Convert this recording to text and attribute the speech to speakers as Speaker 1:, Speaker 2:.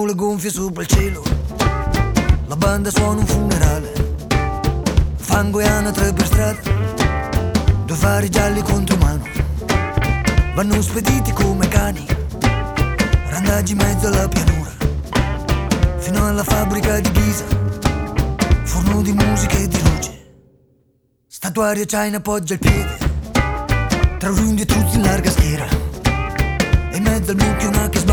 Speaker 1: le gonfie sopra il cielo, la banda suona un funerale, fango e anatre per strada, due fari gialli contro mano, vanno spediti come cani, randaggi in mezzo alla pianura, fino alla fabbrica di Ghisa, forno di musica e di luce. Statuario China appoggia il piede tra Rundi e Truzzi in larga schiera, e in mezzo al mucchio una che sbaglia